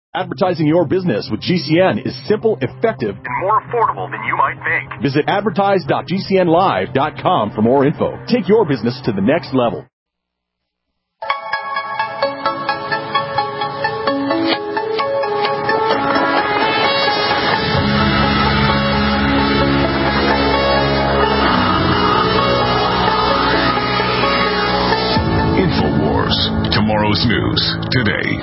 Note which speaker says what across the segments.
Speaker 1: Advertising your business with GCN is simple, effective,
Speaker 2: and more affordable than you might think.
Speaker 1: Visit advertise.gcnlive.com for more info. Take your business to the next level.
Speaker 3: InfoWars, tomorrow's news, today.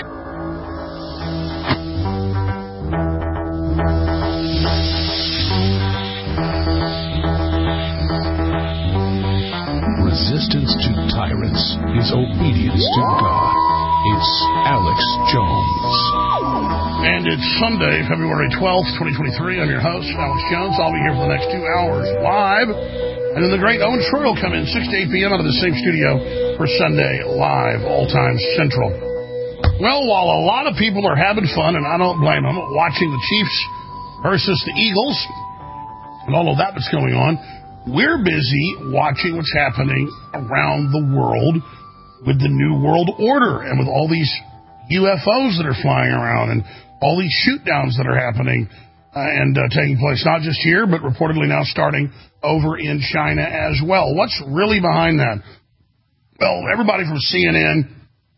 Speaker 3: Resistance to tyrants is obedience to God. It's Alex Jones.
Speaker 4: And it's Sunday, February 12th, 2023. I'm your host, Alex Jones. I'll be here for the next 2 hours live. And then the great Owen Shroyer will come in 6 to 8 p.m. out of the same studio for Sunday Live, all times Central. Well, while a lot of people are having fun, and I don't blame them, watching the Chiefs versus the Eagles and all of that that's going on, we're busy watching what's happening around the world with the New World Order and with all these UFOs that are flying around and all these shoot-downs that are happening and taking place, not just here, but reportedly now starting over in China as well. What's really behind that? Well, everybody from CNN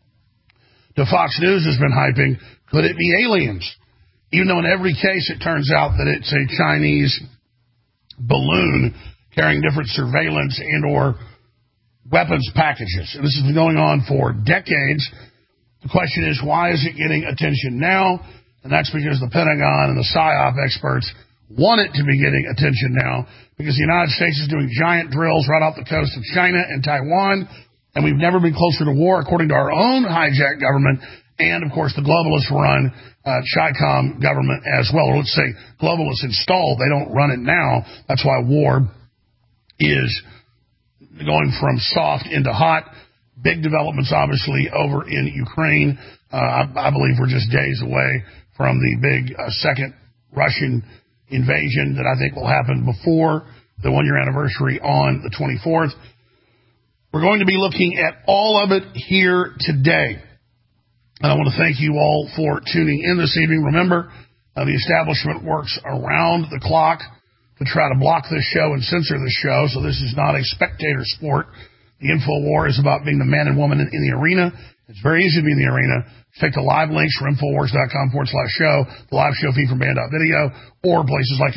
Speaker 4: to Fox News has been hyping, could it be aliens? Even though in every case it turns out that it's a Chinese balloon carrying different surveillance and or weapons packages. And this has been going on for decades. The question is, why is it getting attention now? And that's because the Pentagon and the PSYOP experts want it to be getting attention now because the United States is doing giant drills right off the coast of China and Taiwan, and we've never been closer to war, according to our own hijacked government and, of course, the globalist-run CHICOM government as well. Or let's say globalists installed. They don't run it now. That's why war is going from soft into hot. Big developments, obviously, over in Ukraine. I believe we're just days away from the big second Russian invasion that I think will happen before the one-year anniversary on the 24th. We're going to be looking at all of it here today. And I want to thank you all for tuning in this evening. Remember, the establishment works around the clock to try to block this show and censor this show, so this is not a spectator sport. The InfoWar is about being the man and woman in the arena. It's very easy to be in the arena. Take the live links from InfoWars.com/show, the live show feed from Band.video, or places like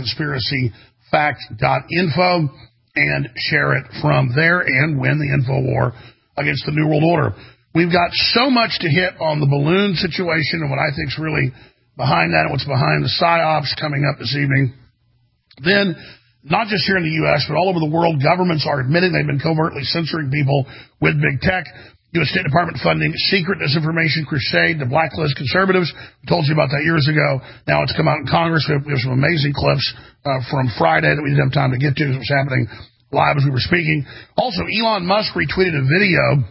Speaker 4: ConspiracyFact.info, and share it from there and win the InfoWar against the New World Order. We've got so much to hit on the balloon situation and what I think is really behind that and what's behind the PSYOPs coming up this evening. Then, not just here in the U.S., but all over the world, governments are admitting they've been covertly censoring people with big tech. U.S. State Department funding secret disinformation crusade to blacklist conservatives. We told you about that years ago. Now it's come out in Congress. We have some amazing clips from Friday that we didn't have time to get to. It was happening live as we were speaking. Also, Elon Musk retweeted a video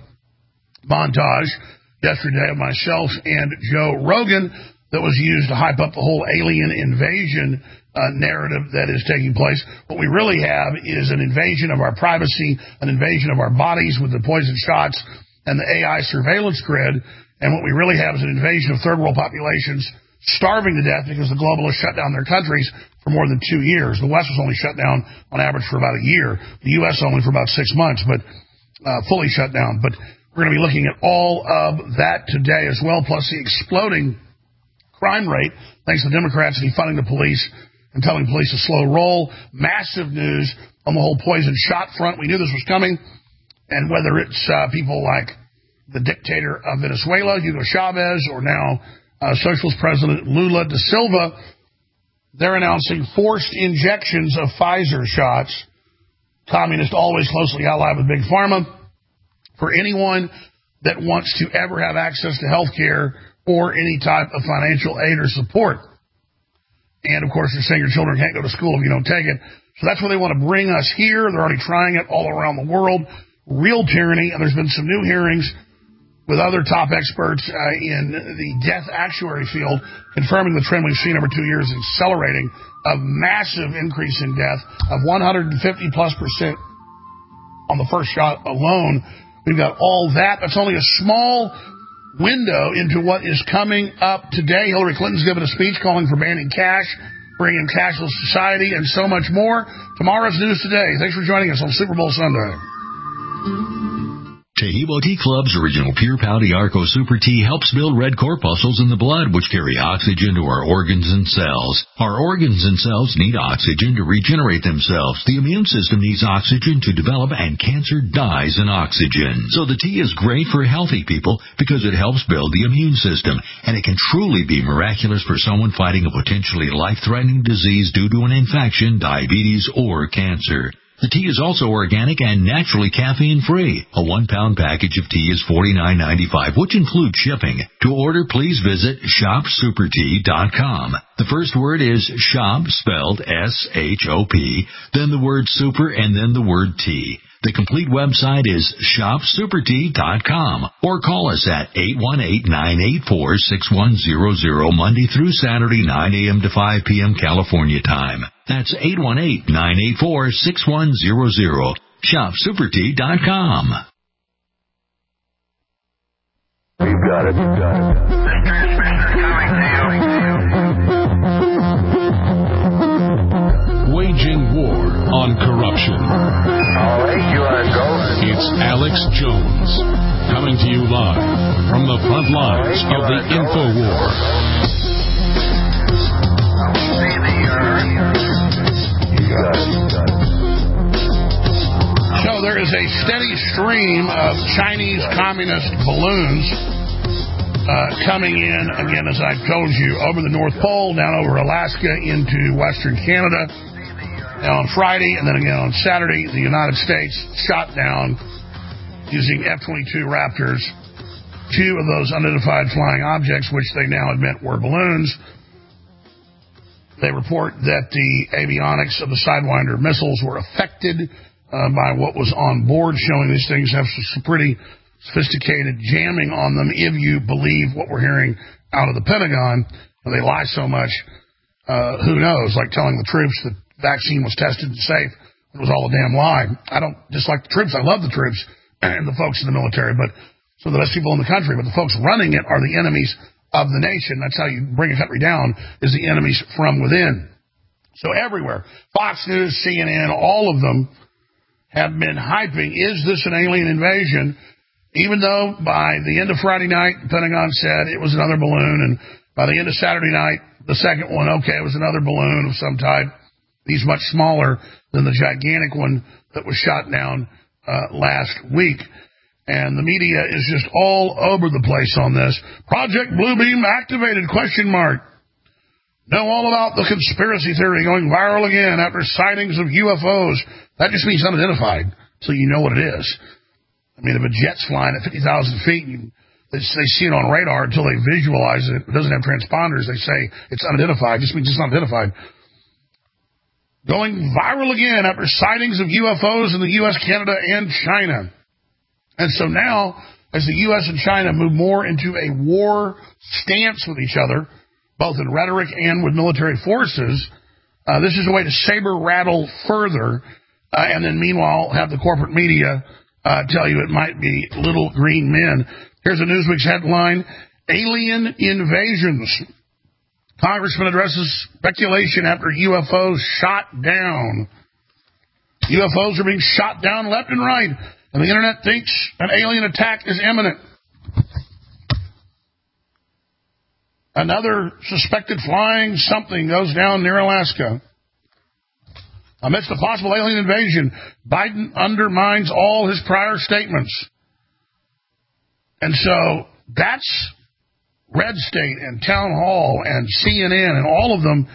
Speaker 4: montage yesterday of myself and Joe Rogan that was used to hype up the whole alien invasion narrative that is taking place. What we really have is an invasion of our privacy, an invasion of our bodies with the poison shots and the AI surveillance grid. And what we really have is an invasion of third world populations starving to death because the globalists shut down their countries for more than 2 years. The West was only shut down on average for about a year. The U.S. only for about 6 months, but fully shut down. But we're going to be looking at all of that today as well, plus the exploding crime rate, thanks to the Democrats defunding the police and telling police to slow roll. Massive news on the whole poison shot front. We knew this was coming. And whether it's people like the dictator of Venezuela, Hugo Chavez, or now Socialist President Lula da Silva, they're announcing forced injections of Pfizer shots. Communists always closely allied with Big Pharma. For anyone that wants to ever have access to health care or any type of financial aid or support. And, of course, they're saying your children can't go to school if you don't take it. So that's where they want to bring us here. They're already trying it all around the world. Real tyranny. And there's been some new hearings with other top experts in the death actuary field confirming the trend we've seen over 2 years, accelerating a massive increase in death of 150+% on the first shot alone. We've got all that. That's only a small window into what is coming up today. Hillary Clinton's given a speech calling for banning cash, bringing cashless society, and so much more. Tomorrow's News Today. Thanks for joining us on Super Bowl Sunday.
Speaker 3: Tahibo Tea Club's original Pure Pouty Arco Super Tea helps build red corpuscles in the blood, which carry oxygen to our organs and cells. Our organs and cells need oxygen to regenerate themselves. The immune system needs oxygen to develop, and cancer dies in oxygen. So the tea is great for healthy people because it helps build the immune system, and it can truly be miraculous for someone fighting a potentially life-threatening disease due to an infection, diabetes, or cancer. The tea is also organic and naturally caffeine-free. A 1-pound package of tea is $49.95, which includes shipping. To order, please visit shopsupertea.com. The first word is shop, spelled S-H-O-P, then the word super, and then the word tea. The complete website is shopsupertea.com, or call us at 818-984-6100, Monday through Saturday, 9 a.m. to 5 p.m. California time. That's 818-984-6100. Shopsupertea.com.
Speaker 2: You got it.
Speaker 3: Waging war on corruption.
Speaker 2: All right, you are go.
Speaker 3: It's Alex Jones, coming to you live from the front lines of the info war.
Speaker 2: You got it.
Speaker 4: So there is a steady stream of Chinese communist balloons coming in, again, as I've told you, over the North Pole, down over Alaska, into Western Canada. Now on Friday, and then again on Saturday, the United States shot down, using F-22 Raptors, 2 of those unidentified flying objects, which they now admit were balloons. They report that the avionics of the Sidewinder missiles were affected by what was on board, showing these things have some pretty sophisticated jamming on them, if you believe what we're hearing out of the Pentagon. They lie so much, who knows, like telling the troops that vaccine was tested and safe. It was all a damn lie. I don't dislike the troops. I love the troops and the folks in the military, but some of the best people in the country. But the folks running it are the enemies of the nation. That's how you bring a country down, is the enemies from within. So everywhere, Fox News, CNN, all of them have been hyping, is this an alien invasion? Even though by the end of Friday night, the Pentagon said it was another balloon, and by the end of Saturday night, the second one, okay, it was another balloon of some type. He's much smaller than the gigantic one that was shot down last week. And the media is just all over the place on this. Project Bluebeam activated, ? Know all about the conspiracy theory going viral again after sightings of UFOs. That just means unidentified, so you know what it is. I mean, if a jet's flying at 50,000 feet, they see it on radar until they visualize it. It doesn't have transponders. They say it's unidentified. It just means it's unidentified. Going viral again after sightings of UFOs in the U.S., Canada, and China. And so now, as the U.S. and China move more into a war stance with each other, both in rhetoric and with military forces, this is a way to saber rattle further, and then meanwhile have the corporate media tell you it might be little green men. Here's a Newsweek's headline, Alien Invasions. Congressman addresses speculation after UFOs shot down. UFOs are being shot down left and right, and the internet thinks an alien attack is imminent. Another suspected flying something goes down near Alaska. Amidst a possible alien invasion, Biden undermines all his prior statements. And so that's Red State and Town Hall and CNN and all of them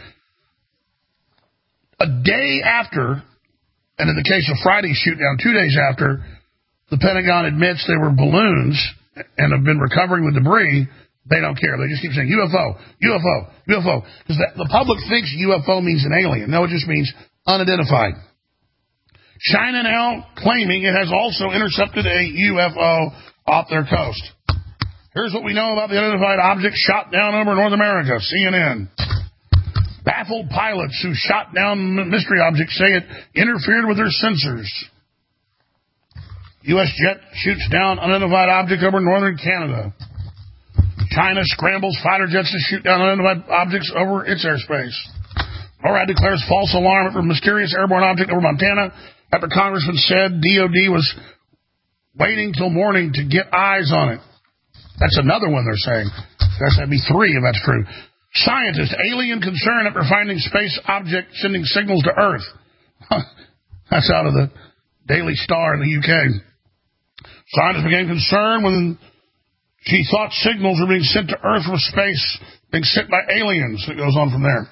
Speaker 4: a day after, and in the case of Friday's shoot down, 2 days after, the Pentagon admits they were balloons and have been recovering the debris. They don't care. They just keep saying UFO, UFO, UFO. Because the public thinks UFO means an alien. No, it just means unidentified. China now claiming it has also intercepted a UFO off their coast. Here's what we know about the unidentified object shot down over North America, CNN. Baffled pilots who shot down mystery objects say it interfered with their sensors. U.S. jet shoots down unidentified object over northern Canada. China scrambles fighter jets to shoot down unidentified objects over its airspace. NORAD declares false alarm for a mysterious airborne object over Montana after Congressman said DOD was waiting till morning to get eyes on it. That's another one they're saying. That'd be 3 if that's true. Scientists, alien concern after finding space object sending signals to Earth. That's out of the Daily Star in the UK. Scientists became concerned when she thought signals were being sent to Earth from space, being sent by aliens. It goes on from there.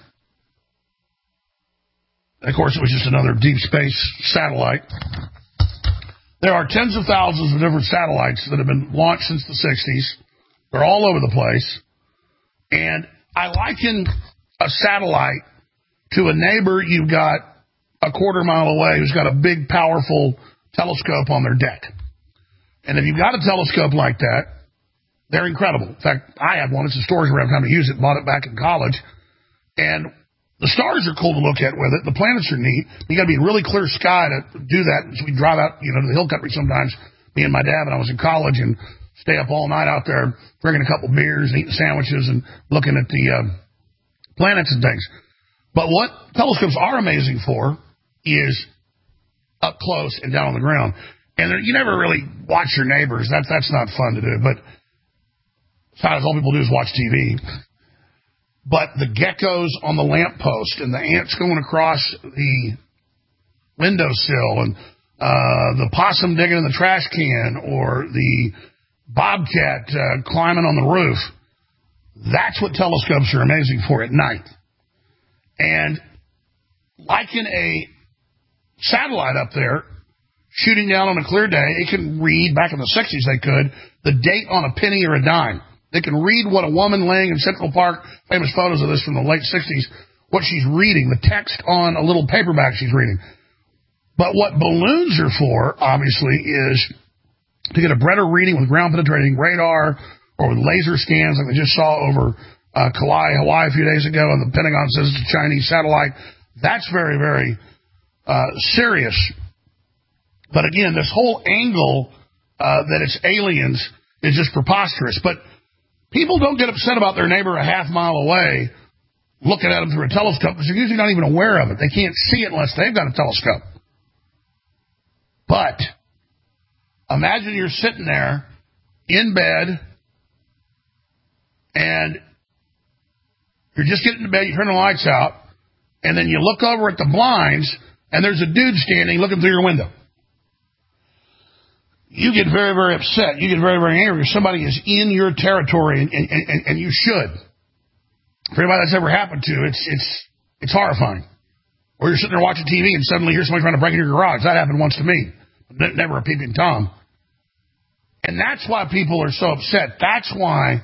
Speaker 4: And of course, it was just another deep space satellite. There are tens of thousands of different satellites that have been launched since the 60s. They're all over the place. And I liken a satellite to a neighbor you've got a quarter mile away who's got a big, powerful telescope on their deck. And if you've got a telescope like that, they're incredible. In fact, I have one. It's a storage where I have time to use it. Bought it back in college. And the stars are cool to look at with it. The planets are neat. You got to be in really clear sky to do that. So we drive out, to the hill country sometimes, me and my dad, when I was in college, and stay up all night out there drinking a couple beers and eating sandwiches and looking at the planets and things. But what telescopes are amazing for is up close and down on the ground. And you never really watch your neighbors. That's not fun to do. But sometimes all people do is watch TV. But the geckos on the lamppost and the ants going across the windowsill and the possum digging in the trash can or the bobcat climbing on the roof, that's what telescopes are amazing for at night. And like in a satellite up there, shooting down on a clear day, it can read, back in the 60s they could, the date on a penny or a dime. They can read what a woman laying in Central Park, famous photos of this from the late 60s, what she's reading, the text on a little paperback she's reading. But what balloons are for, obviously, is to get a better reading with ground-penetrating radar or with laser scans like we just saw over Kauai, Hawaii a few days ago, and the Pentagon says it's a Chinese satellite. That's very, very serious. But again, this whole angle that it's aliens is just preposterous. But people don't get upset about their neighbor a half mile away looking at them through a telescope because they're usually not even aware of it. They can't see it unless they've got a telescope. But imagine you're sitting there in bed and you're just getting to bed, you turn the lights out, and then you look over at the blinds and there's a dude standing looking through your window. You get very, very upset. You get very, very angry if somebody is in your territory, and you should. For anybody that's ever happened to, it's horrifying. Or you're sitting there watching TV and suddenly here's somebody trying to break into your garage. That happened once to me. Never a peeping Tom. And that's why people are so upset. That's why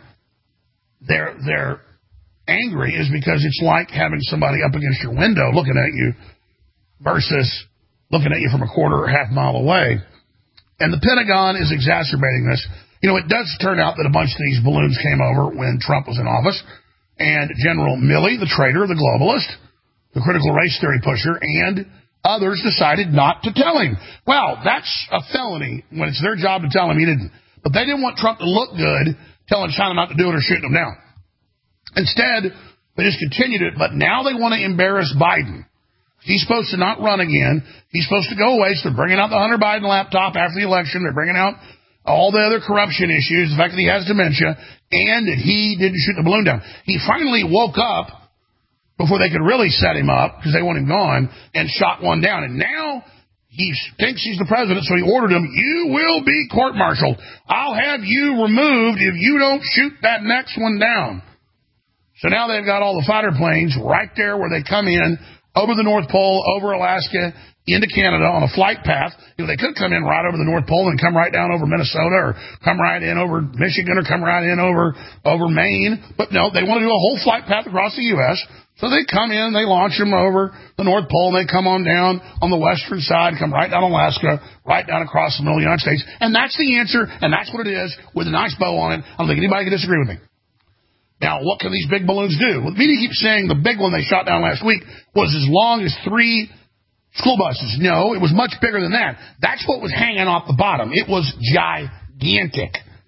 Speaker 4: they're angry, is because it's like having somebody up against your window looking at you versus looking at you from a quarter or half mile away. And the Pentagon is exacerbating this. It does turn out that a bunch of these balloons came over when Trump was in office. And General Milley, the traitor, the globalist, the critical race theory pusher, and others decided not to tell him. Well, that's a felony when it's their job to tell him he didn't. But they didn't want Trump to look good telling China not to do it or shooting him down. Instead, they just continued it. But now they want to embarrass Biden. He's supposed to not run again. He's supposed to go away. So they're bringing out the Hunter Biden laptop after the election. They're bringing out all the other corruption issues, the fact that he has dementia, and that he didn't shoot the balloon down. He finally woke up before they could really set him up, because they want him gone, and shot one down. And now he thinks he's the president, so he ordered him, you will be court-martialed. I'll have you removed if you don't shoot that next one down. So now they've got all the fighter planes right there where they come in, over the North Pole, over Alaska, into Canada on a flight path. They could come in right over the North Pole and come right down over Minnesota, or come right in over Michigan, or come right in over Maine. But no, they want to do a whole flight path across the U.S. So they come in, they launch them over the North Pole, and they come on down on the western side, come right down Alaska, right down across the middle of the United States. And that's the answer, and that's what it is, with a nice bow on it. I don't think anybody can disagree with me. Now, what can these big balloons do? Well, the media keeps saying the big one they shot down last week was as long as 3 school buses. No, it was much bigger than that. That's what was hanging off the bottom. It was gigantic.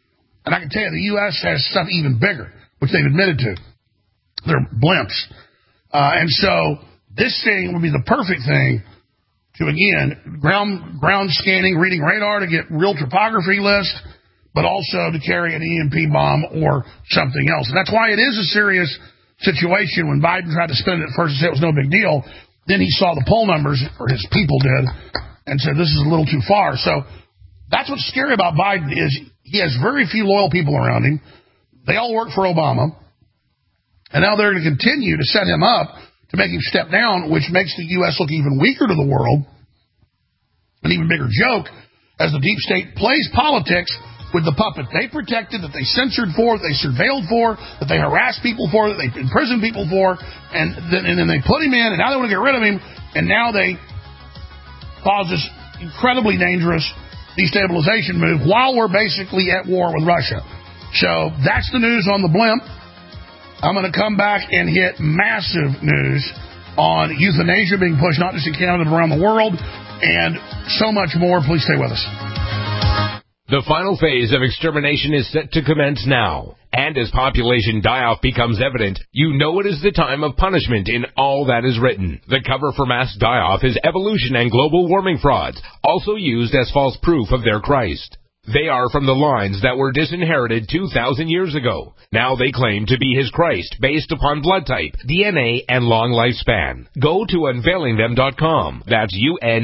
Speaker 4: And I can tell you the U.S. has stuff even bigger, which they've admitted to. They're blimps. And so this thing would be the perfect thing to, again, ground scanning, reading radar to get real topography list, but also to carry an EMP bomb or something else. And that's why it is a serious situation. When Biden tried to spin it at first and said it was no big deal, then he saw the poll numbers, or his people did, and said this is a little too far. So that's what's scary about Biden is he has very few loyal people around him. They all work for Obama. And now they're going to continue to set him up to make him step down, which makes the U.S. look even weaker to the world. An even bigger joke as the deep state plays politics with the puppet they protected, that they censored for, that they surveilled for, that they harassed people for, that they imprisoned people for, and then they put him in, and now they want to get rid of him, and now they cause this incredibly dangerous destabilization move while we're basically at war with Russia. So that's the news on the blimp. I'm going to come back and hit massive news on euthanasia being pushed not just in Canada but around the world, and so much more. Please stay with us.
Speaker 5: The final phase of extermination is set to commence now. And as population die-off becomes evident, you know it is the time of punishment in all that is written. The cover for mass die-off is evolution and global warming frauds, also used as false proof of their Christ. They are from the lines that were disinherited 2,000 years ago. Now they claim to be his Christ based upon blood type, DNA, and long lifespan. Go to unveilingthem.com. That's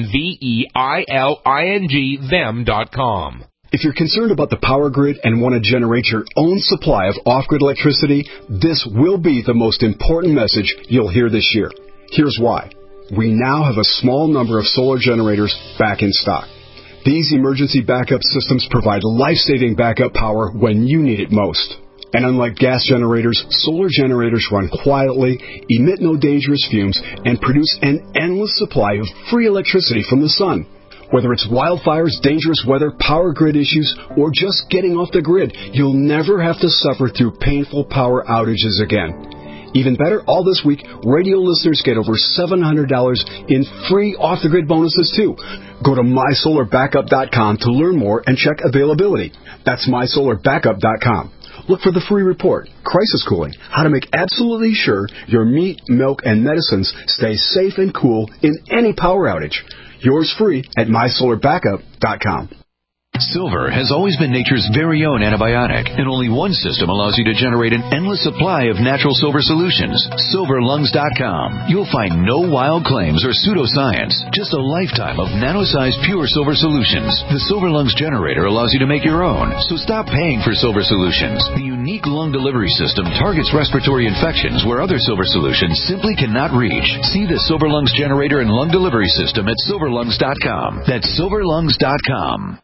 Speaker 5: UNVEILING them.com.
Speaker 1: If you're concerned about the power grid and want to generate your own supply of off-grid electricity, this will be the most important message you'll hear this year. Here's why. We now have a small number of solar generators back in stock. These emergency backup systems provide life-saving backup power when you need it most. And unlike gas generators, solar generators run quietly, emit no dangerous fumes, and produce an endless supply of free electricity from the sun. Whether it's wildfires, dangerous weather, power grid issues, or just getting off the grid, you'll never have to suffer through painful power outages again. Even better, all this week, radio listeners get over $700 in free off-the-grid bonuses, too. Go to mysolarbackup.com to learn more and check availability. That's mysolarbackup.com. Look for the free report, Crisis Cooling, how to make absolutely sure your meat, milk, and medicines stay safe and cool in any power outage. Yours free at mysolarbackup.com.
Speaker 3: Silver has always been nature's very own antibiotic, and only one system allows you to generate an endless supply of natural silver solutions. SilverLungs.com. You'll find no wild claims or pseudoscience, just a lifetime of nano-sized pure silver solutions. The Silver Lungs generator allows you to make your own, so stop paying for silver solutions. The unique lung delivery system targets respiratory infections where other silver solutions simply cannot reach. See the Silver Lungs generator and lung delivery system at SilverLungs.com. That's SilverLungs.com.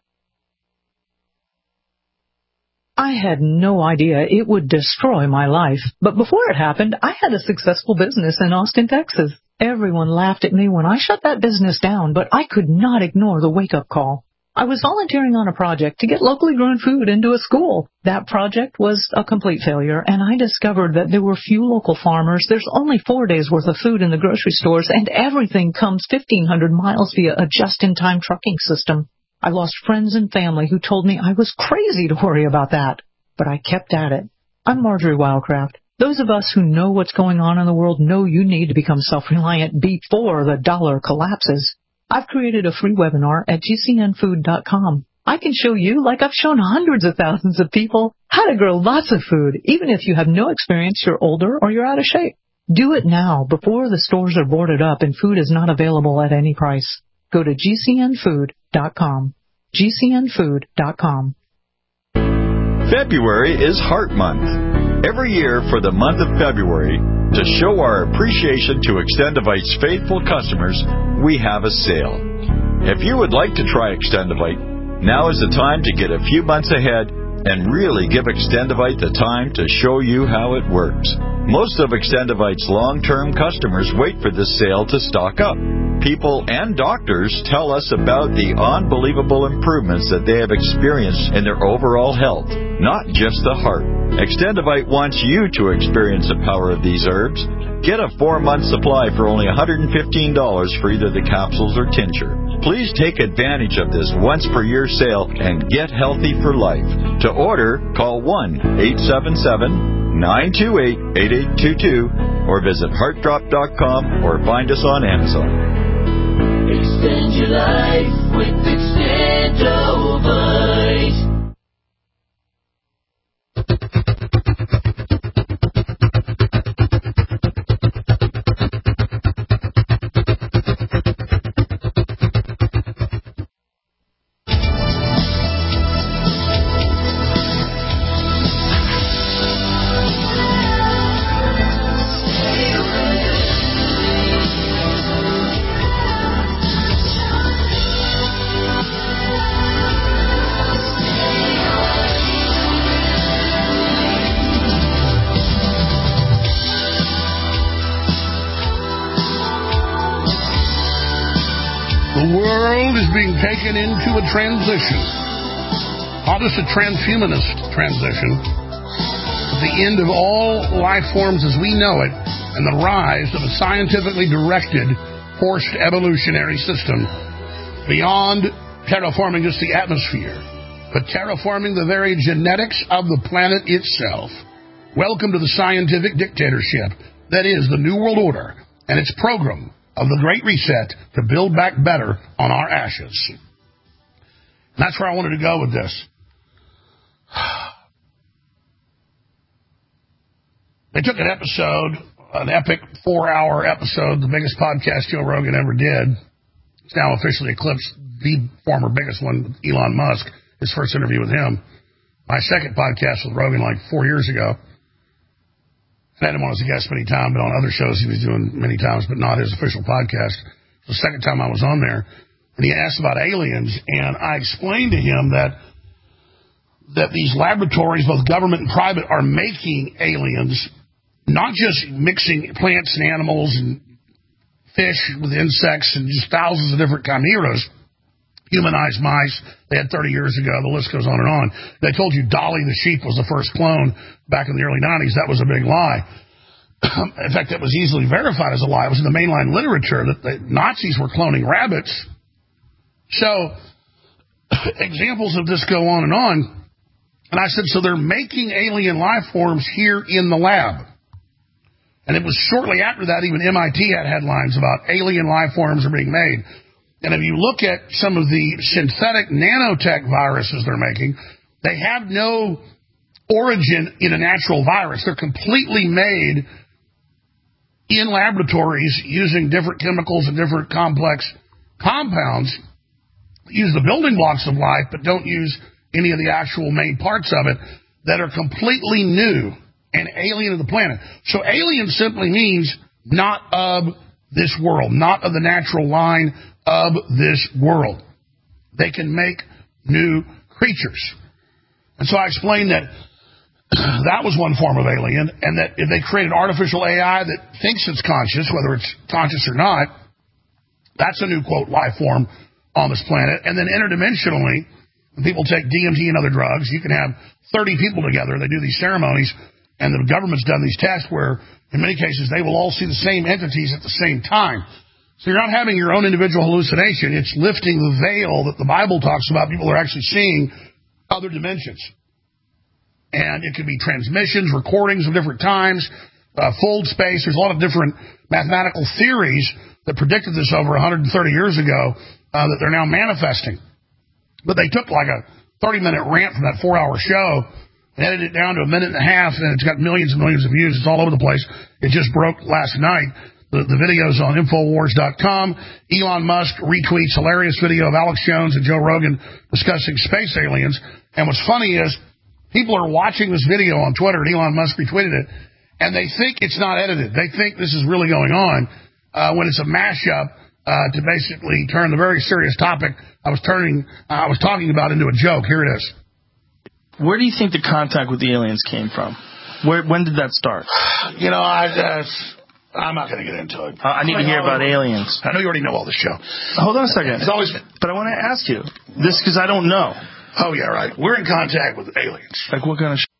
Speaker 6: I had no idea it would destroy my life. But before it happened, I had a successful business in Austin, Texas. Everyone laughed at me when I shut that business down, but I could not ignore the wake-up call. I was volunteering on a project to get locally grown food into a school. That project was a complete failure, and I discovered that there were few local farmers. There's only 4 days' worth of food in the grocery stores, and everything comes 1,500 miles via a just-in-time trucking system. I lost friends and family who told me I was crazy to worry about that. But I kept at it. I'm Marjorie Wildcraft. Those of us who know what's going on in the world know you need to become self-reliant before the dollar collapses. I've created a free webinar at gcnfood.com. I can show you, like I've shown hundreds of thousands of people, how to grow lots of food, even if you have no experience, you're older, or you're out of shape. Do it now, before the stores are boarded up and food is not available at any price. Go to gcnfood.com. gcnfood.com.
Speaker 7: February is Heart Month. Every year for the month of February, to show our appreciation to Extendivite's faithful customers, we have a sale. If you would like to try Extendivite, now is the time to get a few months ahead and really give Extendivite the time to show you how it works. Most of Extendivite's long-term customers wait for this sale to stock up. People and doctors tell us about the unbelievable improvements that they have experienced in their overall health, not just the heart. Extendivite wants you to experience the power of these herbs. Get a 4-month supply for only $115 for either the capsules or tincture. Please take advantage of this once-per-year sale and get healthy for life. To order, call 1-877-928-8822 or visit heartdrop.com or find us on Amazon.
Speaker 8: Extend your life with Extendovite.
Speaker 4: Taken into a transition, not just a transhumanist transition, but the end of all life forms as we know it, and the rise of a scientifically directed, forced evolutionary system beyond terraforming just the atmosphere, but terraforming the very genetics of the planet itself. Welcome to the scientific dictatorship that is the New World Order and its program of the Great Reset to build back better on our ashes. And that's where I wanted to go with this. They took an episode, an epic 4-hour episode, the biggest podcast Joe Rogan ever did. It's now officially eclipsed the former biggest one, Elon Musk, his first interview with him. My second podcast with Rogan like 4 years ago. I had him on as a guest many times, but on other shows he was doing many times, but not his official podcast. The second time I was on there, and he asked about aliens, and I explained to him that these laboratories, both government and private, are making aliens, not just mixing plants and animals and fish with insects and just thousands of different chimeras, humanized mice they had 30 years ago. The list goes on and on. They told you Dolly the sheep was the first clone back in the early 90s. That was a big lie. In fact, that was easily verified as a lie. It was in the mainline literature that the Nazis were cloning rabbits. So examples of this go on. And I said, so they're making alien life forms here in the lab. And it was shortly after that, even MIT had headlines about alien life forms are being made. And if you look at some of the synthetic nanotech viruses they're making, they have no origin in a natural virus. They're completely made in laboratories using different chemicals and different complex compounds. Use the building blocks of life, but don't use any of the actual main parts of it that are completely new and alien to the planet. So alien simply means not of this world, not of the natural line of this world. They can make new creatures. And so I explained that that was one form of alien, and that if they create an artificial AI that thinks it's conscious, whether it's conscious or not, that's a new, quote, life form on this planet. And then interdimensionally, when people take DMT and other drugs, you can have 30 people together. They do these ceremonies, and the government's done these tests where, in many cases, they will all see the same entities at the same time. So you're not having your own individual hallucination. It's lifting the veil that the Bible talks about. People are actually seeing other dimensions. And it could be transmissions, recordings of different times, fold space. There's a lot of different mathematical theories that predicted this over 130 years ago that they're now manifesting. But they took like a 30-minute rant from that 4-hour show and edited it down to a minute and a half, and it's got millions and millions of views. It's all over the place. It just broke last night. The video's on Infowars.com. Elon Musk retweets hilarious video of Alex Jones and Joe Rogan discussing space aliens. And what's funny is people are watching this video on Twitter, and Elon Musk retweeted it, and they think it's not edited. They think this is really going on when it's a mashup to basically turn the very serious topic I was talking about into a joke. Here it is.
Speaker 9: Where do you think the contact with the aliens came from? When did that start?
Speaker 4: You know, I'm not going to get into it.
Speaker 9: I need to hear about aliens.
Speaker 4: I know you already know all this show.
Speaker 9: Hold on a second.
Speaker 4: It's always,
Speaker 9: but I want to ask you this because I don't know.
Speaker 4: Oh, yeah, right. We're in contact with aliens.
Speaker 9: Like what kind of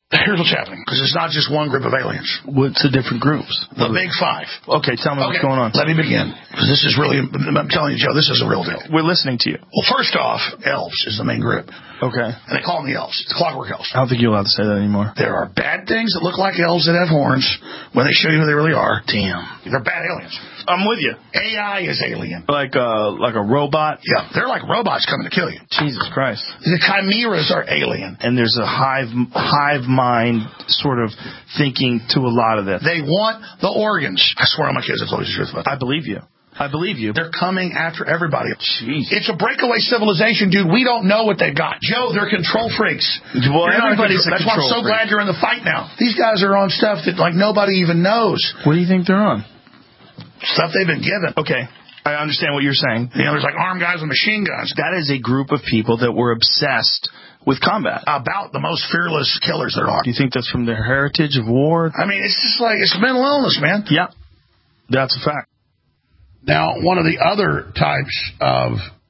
Speaker 4: Here's what's happening, because it's not just one group of aliens.
Speaker 9: What's the different groups?
Speaker 4: The Big Five.
Speaker 9: Okay, tell me what's going on.
Speaker 4: Let me begin, because this is really, I'm telling you, Joe, this is a real deal.
Speaker 9: We're listening to you.
Speaker 4: Well, first off, elves is the main group.
Speaker 9: Okay.
Speaker 4: And they call them the elves. It's clockwork elves.
Speaker 9: I don't think you're allowed to say that anymore.
Speaker 4: There are bad things that look like elves that have horns when they show you who they really are. Damn. They're bad aliens.
Speaker 9: I'm with you.
Speaker 4: AI is alien.
Speaker 9: Like a robot?
Speaker 4: Yeah, they're like robots coming to kill you.
Speaker 9: Jesus Christ.
Speaker 4: The chimeras are alien.
Speaker 9: And there's a hive mind sort of thinking to a lot of this.
Speaker 4: They want the organs. I swear on my kids, I told you the truth about that.
Speaker 9: I believe you. I believe you.
Speaker 4: They're coming after everybody.
Speaker 9: Jeez.
Speaker 4: It's a breakaway civilization, dude. We don't know what they've got. Joe, they're control freaks.
Speaker 9: Well, everybody's a
Speaker 4: That's why I'm so glad you're in the fight now. These guys are on stuff that like nobody even knows.
Speaker 9: What do you think they're on?
Speaker 4: Stuff they've been given.
Speaker 9: Okay. I understand what you're saying.
Speaker 4: You know, there's like armed guys with machine guns.
Speaker 9: That is a group of people that were obsessed with combat.
Speaker 4: About the most fearless killers there are.
Speaker 9: Do you think that's from their heritage of war?
Speaker 4: I mean, it's just like, it's mental illness, man.
Speaker 9: Yeah. That's a fact.
Speaker 4: Now, one of the other types of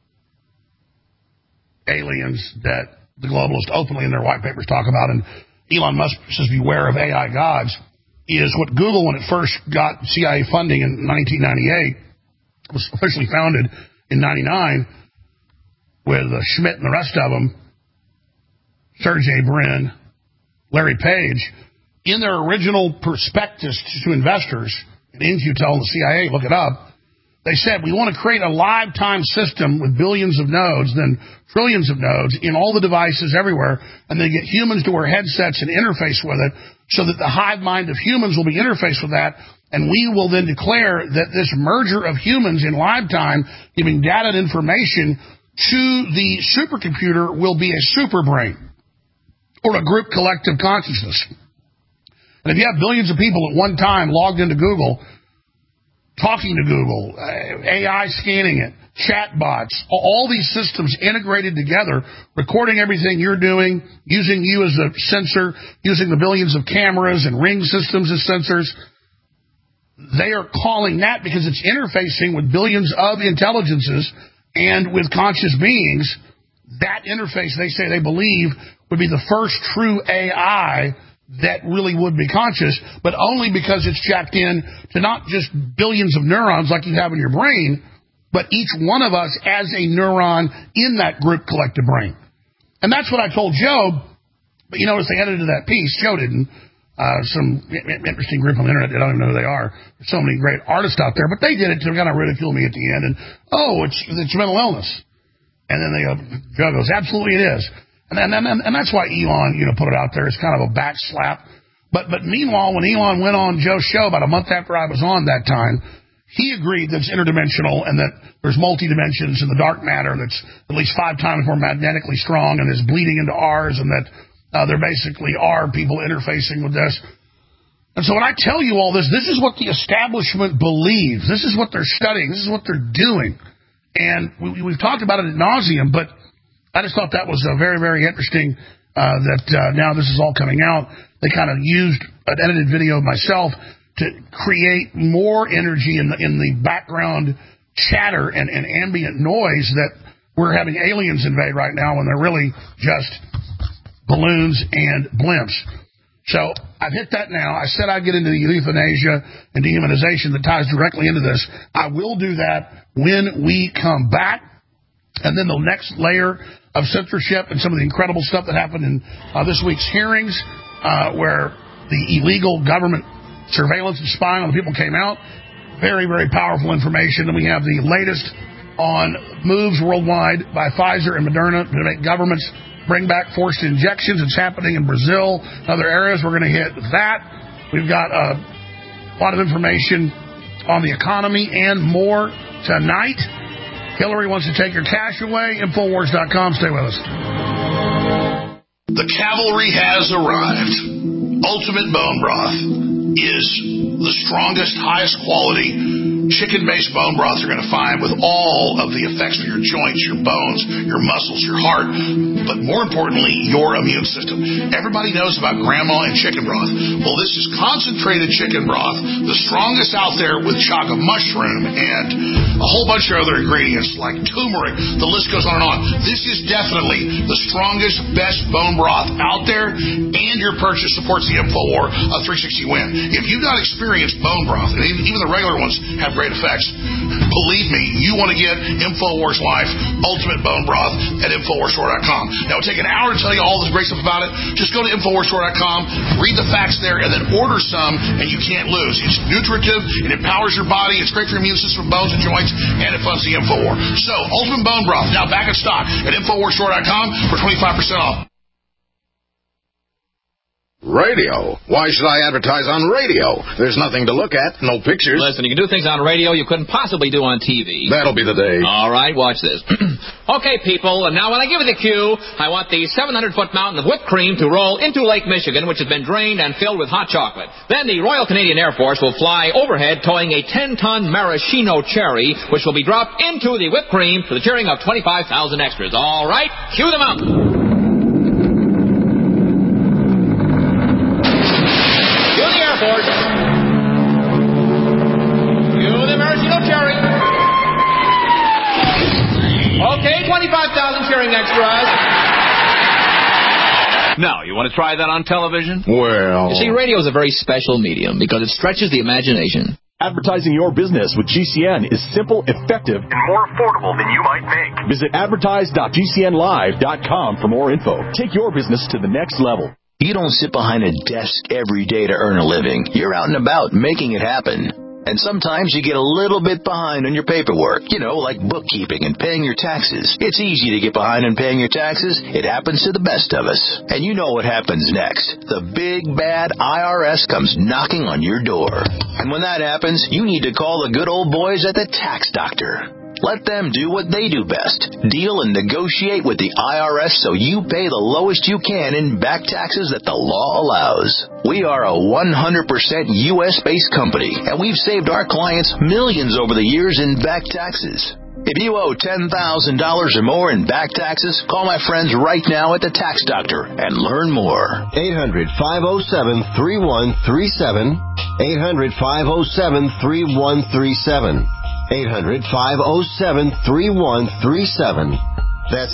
Speaker 4: aliens that the globalists openly in their white papers talk about, and Elon Musk says beware of AI gods, is what Google, when it first got CIA funding in 1998, was officially founded in 99 with Schmidt and the rest of them, Sergey Brin, Larry Page, in their original prospectus to investors, in In-Q-Tel and the CIA, look it up, they said, we want to create a live-time system with billions of nodes, then trillions of nodes in all the devices everywhere, and then get humans to wear headsets and interface with it so that the hive mind of humans will be interfaced with that, and we will then declare that this merger of humans in live time, giving data and information to the supercomputer, will be a super brain or a group collective consciousness. And if you have billions of people at one time logged into Google, talking to Google, AI scanning it, chatbots, all these systems integrated together, recording everything you're doing, using you as a sensor, using the billions of cameras and Ring systems as sensors. They are calling that, because it's interfacing with billions of intelligences and with conscious beings, that interface, they say they believe, would be the first true AI that really would be conscious, but only because it's jacked in to not just billions of neurons like you have in your brain, but each one of us as a neuron in that group collective brain. And that's what I told Joe, but you notice they edited that piece. Joe didn't. Some interesting group on the internet, I don't even know who they are. There's so many great artists out there, but they did it to kind of ridicule me at the end, and, it's mental illness. And then Joe goes, absolutely it is. And that's why Elon, put it out there as kind of a back slap. But meanwhile, when Elon went on Joe's show about a month after I was on that time, he agreed that it's interdimensional and that there's multi-dimensions in the dark matter that's at least 5 times more magnetically strong and is bleeding into ours, and that there basically are people interfacing with this. And so when I tell you all this, this is what the establishment believes. This is what they're studying. This is what they're doing. And we've talked about it ad nauseum, but I just thought that was very, very interesting that now this is all coming out. They kind of used an edited video of myself to create more energy in the background chatter and ambient noise that we're having aliens invade right now when they're really just balloons and blimps. So I've hit that now. I said I'd get into the euthanasia and dehumanization that ties directly into this. I will do that when we come back. And then the next layer of censorship and some of the incredible stuff that happened in this week's hearings, where the illegal government surveillance and spying on the people came out. Very, very powerful information. And we have the latest on moves worldwide by Pfizer and Moderna to make governments bring back forced injections. It's happening in Brazil, other areas. We're going to hit that. We've got a lot of information on the economy and more tonight. Hillary wants to take your cash away. Infowars.com. Stay with us. The cavalry has arrived. Ultimate Bone Broth is the strongest, highest quality chicken-based bone broths you're going to find with all of the effects for your joints, your bones, your muscles, your heart, but more importantly, your immune system. Everybody knows about grandma and chicken broth. Well, this is concentrated chicken broth, the strongest out there with shock of mushroom and a whole bunch of other ingredients like turmeric. The list goes on and on. This is definitely the strongest, best bone broth out there, and your purchase supports the InfoWar 360 win. If you've not experienced bone broth, and even the regular ones have great effects, believe me, you want to get InfoWars Life Ultimate Bone Broth at InfoWarsStore.com. Now, it'll take an hour to tell you all this great stuff about it. Just go to InfoWarsStore.com, read the facts there, and then order some, and you can't lose. It's nutritive, it empowers your body, it's great for your immune system, bones, and joints, and it funds the InfoWar. So, Ultimate Bone Broth, now back in stock at InfoWarsStore.com for 25% off.
Speaker 10: Radio? Why should I advertise on radio? There's nothing to look at, no pictures.
Speaker 11: Listen, you can do things on radio you couldn't possibly do on TV.
Speaker 10: That'll be the day.
Speaker 11: All right, watch this. Okay, people, and now when I give you the cue, I want the 700-foot mountain of whipped cream to roll into Lake Michigan, which has been drained and filled with hot chocolate. Then the Royal Canadian Air Force will fly overhead towing a 10-ton maraschino cherry, which will be dropped into the whipped cream to the cheering of 25,000 extras. All right, cue the mountain. Okay, 25,000 cheering extras. Now, you want to try that on television?
Speaker 10: Well...
Speaker 11: You see, radio is a very special medium because it stretches the imagination.
Speaker 12: Advertising your business with GCN is simple, effective,
Speaker 2: and more affordable than you might think.
Speaker 12: Visit advertise.gcnlive.com for more info. Take your business to the next level.
Speaker 13: You don't sit behind a desk every day to earn a living. You're out and about making it happen. And sometimes you get a little bit behind on your paperwork, like bookkeeping and paying your taxes. It's easy to get behind on paying your taxes. It happens to the best of us. And you know what happens next. The big, bad IRS comes knocking on your door. And when that happens, you need to call the good old boys at the Tax Doctor. Let them do what they do best. Deal and negotiate with the IRS so you pay the lowest you can in back taxes that the law allows. We are a 100% U.S.-based company, and we've saved our clients millions over the years in back taxes. If you owe $10,000 or more in back taxes, call my friends right now at the Tax Doctor and learn more.
Speaker 14: 800-507-3137. 800-507-3137. 800-507-3137. That's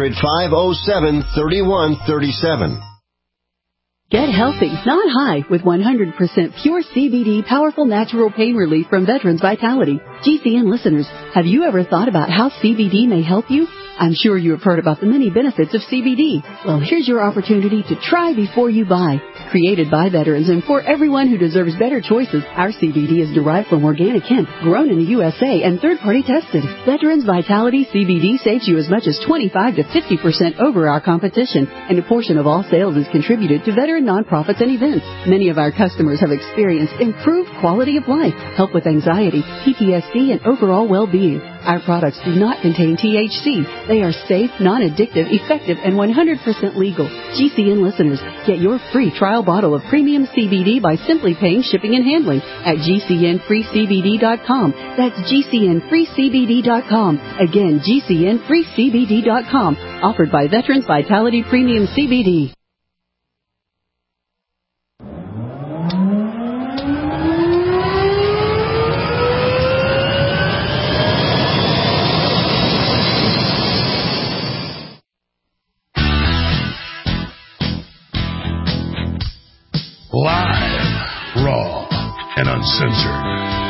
Speaker 14: 800-507-3137.
Speaker 15: Get healthy, not high, with 100% pure CBD powerful natural pain relief from Veterans Vitality. GCN listeners, have you ever thought about how CBD may help you? I'm sure you have heard about the many benefits of CBD. Well, here's your opportunity to try before you buy. Created by veterans and for everyone who deserves better choices, our CBD is derived from organic hemp, grown in the USA, and third-party tested. Veterans Vitality CBD saves you as much as 25 to 50% over our competition, and a portion of all sales is contributed to veteran nonprofits and events. Many of our customers have experienced improved quality of life, help with anxiety, PTSD, and overall well-being. Our products do not contain THC. They are safe, non-addictive, effective, and 100% legal. GCN listeners, get your free trial bottle of premium CBD by simply paying shipping and handling at GCNFreeCBD.com. That's GCNFreeCBD.com. Again, GCNFreeCBD.com. Offered by Veterans Vitality Premium CBD.
Speaker 4: Live, raw, and uncensored.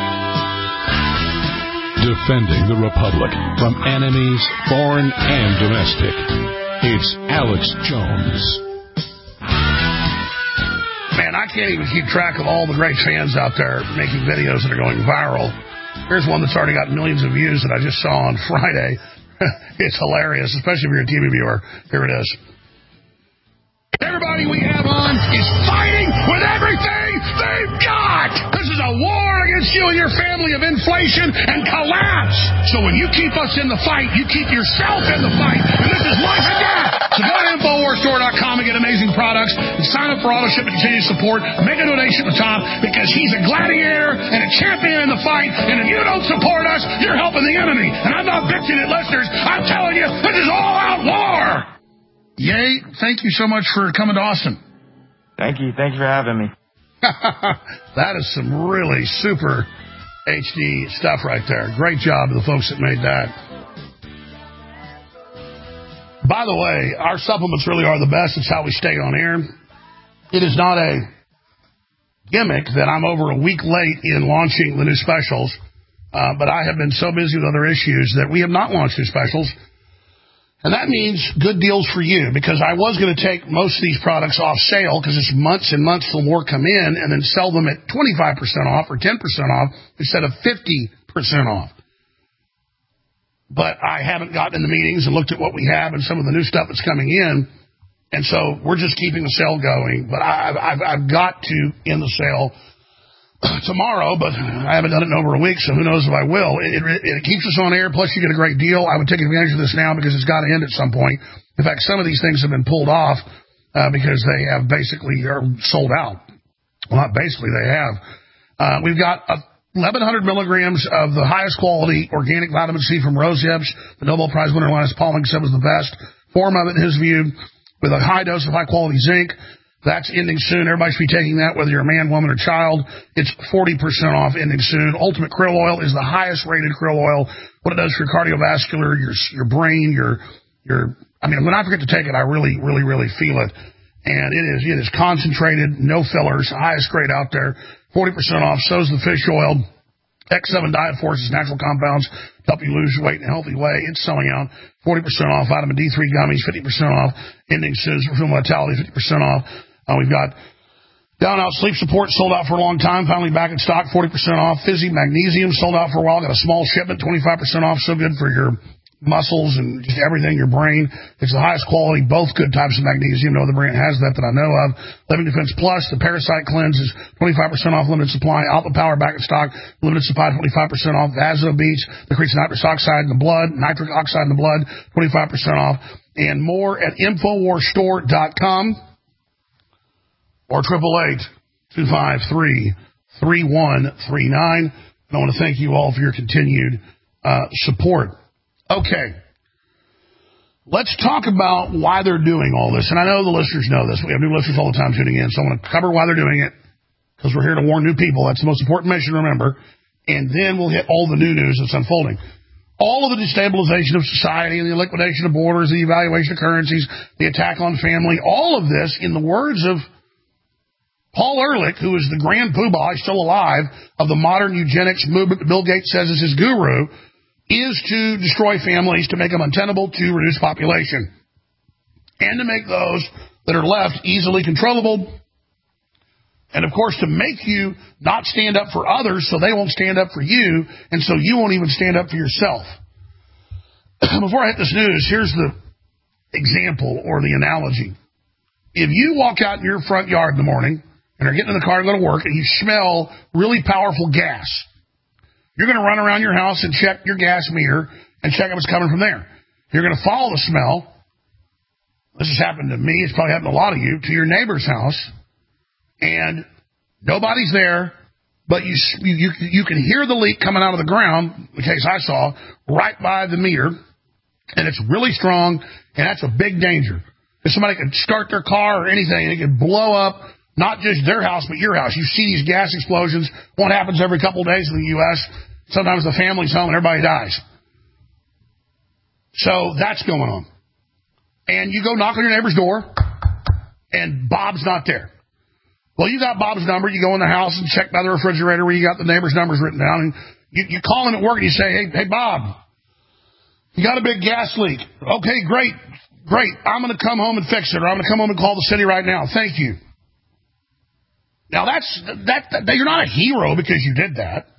Speaker 16: Defending the Republic from enemies, foreign and domestic. It's Alex Jones.
Speaker 4: Man, I can't even keep track of all the great fans out there making videos that are going viral. Here's one that's already got millions of views that I just saw on Friday. It's hilarious, especially if you're a TV viewer. Here it is. Everybody we have on is fighting with everything they've got. This is a war against you and your family of inflation and collapse. So when you keep us in the fight, you keep yourself in the fight. And this is life and death. So go to InfoWarsStore.com and get amazing products and sign up for auto ship and continue support. Make a donation to Tom because he's a gladiator and a champion in the fight. And if you don't support us, you're helping the enemy. And I'm not bitching at listeners. I'm telling you, this is all-out war. Yay. Thank you so much for coming to Austin.
Speaker 17: Thank you. Thank you for having me.
Speaker 4: That is some really super HD stuff right there. Great job to the folks that made that. By the way, our supplements really are the best. It's how we stay on air. It is not a gimmick that I'm over a week late in launching the new specials, but I have been so busy with other issues that we have not launched new specials. And that means good deals for you, because I was going to take most of these products off sale because it's months and months till more come in, and then sell them at 25% off or 10% off instead of 50% off. But I haven't gotten in the meetings and looked at what we have and some of the new stuff that's coming in, and so we're just keeping the sale going. But I've got to end the sale tomorrow, but I haven't done it in over a week, so who knows if I will. It keeps us on air, plus you get a great deal. I would take advantage of this now because it's got to end at some point. In fact, some of these things have been pulled off because they have basically are sold out. Well, not basically, they have. We've got 1,100 milligrams of the highest quality organic vitamin C from Rose Hips. The Nobel Prize winner Linus Pauling said was the best form of it in his view, with a high dose of high-quality zinc. That's ending soon. Everybody should be taking that, whether you're a man, woman, or child. It's 40% off, ending soon. Ultimate Krill Oil is the highest-rated krill oil. What it does for your cardiovascular, your brain, when I forget to take it, I really, really, really feel it. And it is concentrated, no fillers, highest grade out there. 40% off. So's the fish oil. X7 Diet Forces natural compounds to help you lose weight in a healthy way. It's selling out. 40% off. Vitamin D3 gummies, 50% off. Ending soon. Full Vitality, 50% off. We've got Down Out Sleep Support, sold out for a long time. Finally back in stock, 40% off. Fizzy Magnesium, sold out for a while. Got a small shipment, 25% off. So good for your muscles and just everything, your brain. It's the highest quality, both good types of magnesium. No other brand has that I know of. Living Defense Plus, the Parasite Cleanse is 25% off, limited supply. Alpha Power back in stock, limited supply, 25% off. Vaso Beats, decreases nitrous oxide in the blood, nitric oxide in the blood, 25% off. And more at InfoWarsStore.com. Or 888-253-3139. I want to thank you all for your continued support. Okay. Let's talk about why they're doing all this. And I know the listeners know this. We have new listeners all the time tuning in, so I want to cover why they're doing it, because we're here to warn new people. That's the most important mission to remember. And then we'll hit all the new news that's unfolding. All of the destabilization of society and the liquidation of borders, the evaluation of currencies, the attack on family, all of this, in the words of Paul Ehrlich, who is the grand poobah, he's still alive, of the modern eugenics movement that Bill Gates says is his guru, is to destroy families, to make them untenable, to reduce population, and to make those that are left easily controllable, and, of course, to make you not stand up for others so they won't stand up for you, and so you won't even stand up for yourself. Before I hit this news, here's the example or the analogy. If you walk out in your front yard in the morning and are getting in the car to go to work, and you smell really powerful gas, you're going to run around your house and check your gas meter and check if it's coming from there. You're going to follow the smell. This has happened to me. It's probably happened to a lot of you, to your neighbor's house, and nobody's there, but you can hear the leak coming out of the ground, the case I saw, right by the meter, and it's really strong, and that's a big danger. If somebody could start their car or anything, it could blow up not just their house, but your house. You see these gas explosions. One happens every couple of days in the U.S. Sometimes the family's home and everybody dies. So that's going on. And you go knock on your neighbor's door, and Bob's not there. Well, you got Bob's number. You go in the house and check by the refrigerator where you got the neighbor's numbers written down. And you call him at work and you say, hey, Bob, you got a big gas leak. Okay, great. I'm going to come home and fix it, or I'm going to come home and call the city right now. Thank you. Now, you're not a hero because you did that.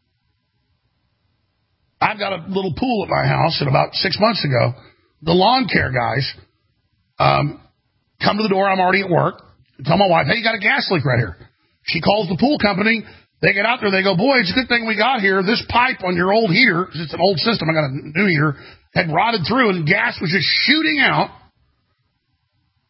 Speaker 4: I've got a little pool at my house, and about 6 months ago, the lawn care guys come to the door. I'm already at work. Tell my wife, hey, you got a gas leak right here. She calls the pool company. They get out there. They go, boy, it's a good thing we got here. This pipe on your old heater, because it's an old system, I got a new heater, had rotted through, and gas was just shooting out.